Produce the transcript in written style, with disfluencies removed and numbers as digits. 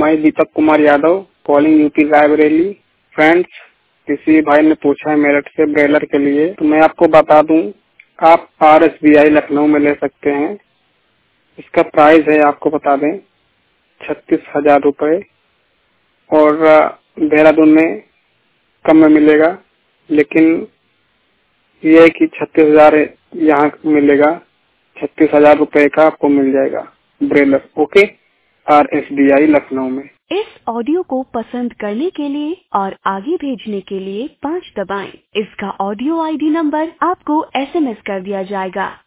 मैं Deepak Kumar Yadav, calling UP Raebareli. Friends, किसी भाई ने पूछा है मेरठ से ब्रेलर के लिए, तो मैं आपको बता दूं, आप RSBI लखनऊ में ले सकते हैं। इसका प्राइस है, आपको बता दें, 36,000 रुपए। और देहरादून में कम में मिलेगा, लेकिन ये है कि 36,000 यहाँ मिलेगा। 36,000 रुपए का आपको मिल जाएगा ब्रेलर। ओके, RSBI लखनऊ में। इस ऑडियो को पसंद करने के लिए और आगे भेजने के लिए 5 दबाएं। इसका ऑडियो ID नंबर आपको SMS कर दिया जाएगा।